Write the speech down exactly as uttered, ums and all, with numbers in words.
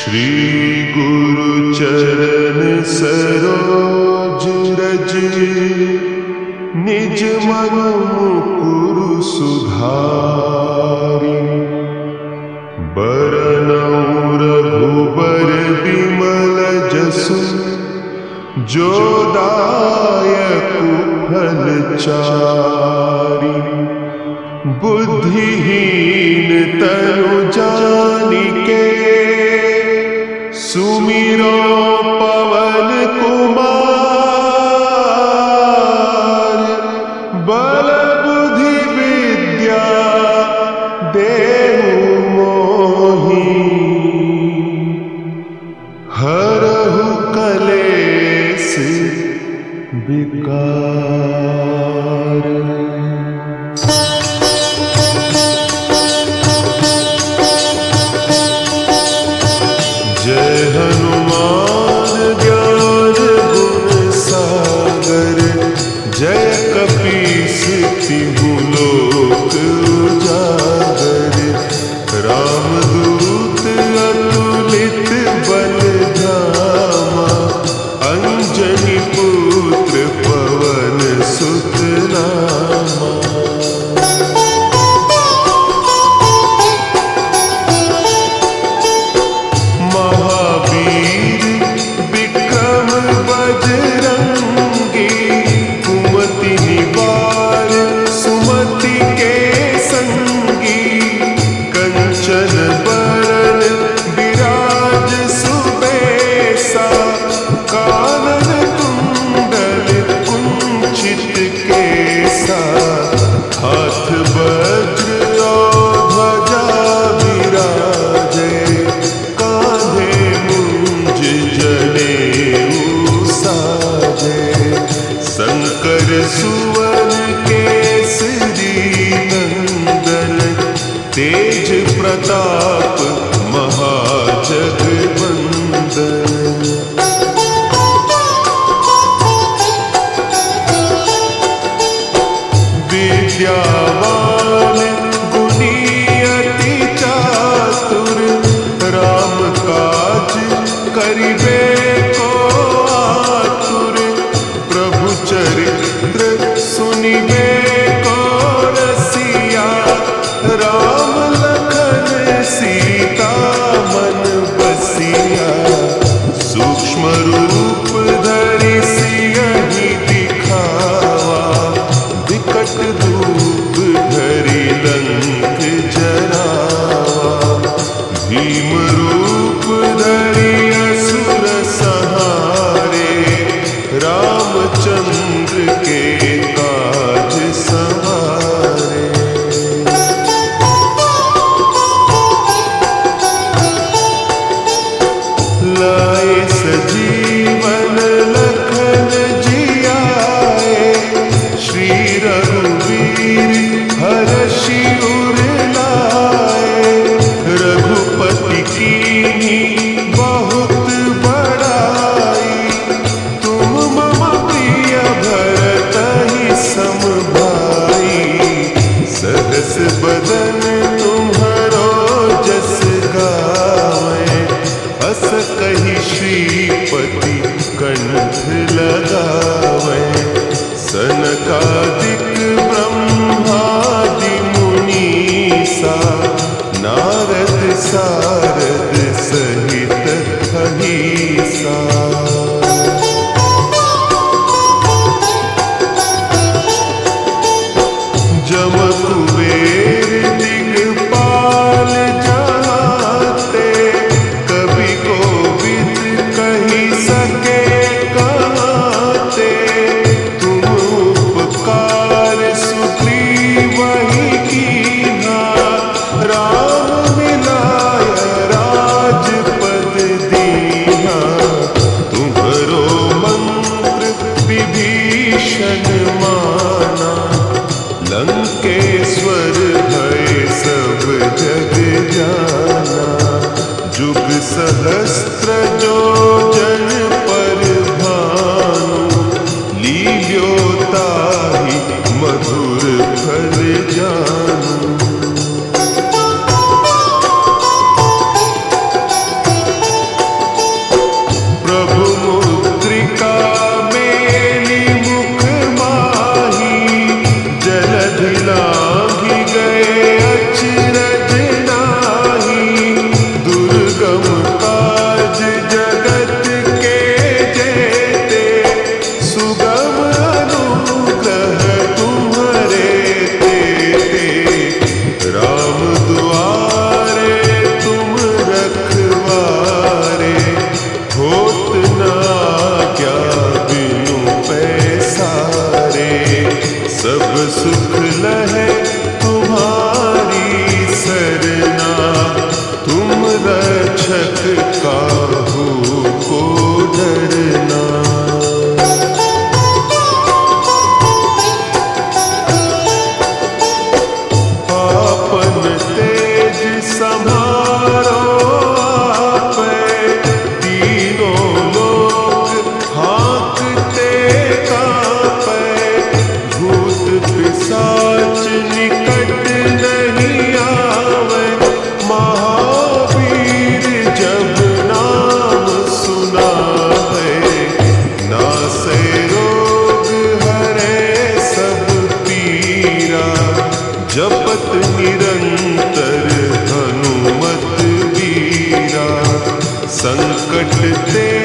श्री गुरु चरण सरोज रज निज मन मुकुरु सुधारि। बरनउँ रघुबर बिमल जसु जो दायक फल चारि। बुद्धिहीन तनु जानिके सुमिरो पवन कुमार। बल बुद्धि विद्या देहु मोहि हरहु कलेस विकार। जय हनुमान ज्ञान गुण सागर। जय कपीस तिहु लोक उजागर। रामदूत अतुलित बल धामा। अंजनी पुत्र पवन सुत नामा। महावीर विक्रम बजरंगी। कुमति निवार सुमति के संगी। कंचन बरन विराज सुबेसा। कानन कुंडल कुंचित केसा। हाथ वज्र और ध्वजा विराजे। कांधे मुंज जनेऊ साजे। शंकर सुवन केसरी नंदन। तेज प्रताप महाजगवंदन। विद्यावान गुणी अति चातुर। राम काज करिबे को आतुर। प्रभु चरित्र सुनिबे को रसिया। राम लखन सीता मन बसिया। सूक्ष्म रूप धरि सियहि दिखावा। विकट रूप धरि लंक जरावा। भीम रूप धरि असुर संहारे। रामचंद्र के काज सवारे। लाए सजीवन लखन जियाए। श्री रघुवीर हरषि उर लाए। रघुपति कीन्ही बहुत बड़ाई। तुम मम प्रिय भरतहि सम भाई। सहस बदन तुम्हरो जस गावें। अस कहि श्रीपति कंठ लगावें। सनकादिक ब्रह्मादि मुनीसा। नारद सारद सहित अहीसा। जम कुबेर दिगपाल जहाते। कवि कोविद कहि सके कहाते। तुम उपकार सुग्रीवहि कीन्हा। राम मिलाय राजपद दीन्हा। तुम्हरो मंत्र विभीषण माना। लंकेश्वर भय सब जग जाना। जुग सहस्त्र जो जन पर भानु। लील्यो ताहि मधुर फल जानू। संकट ते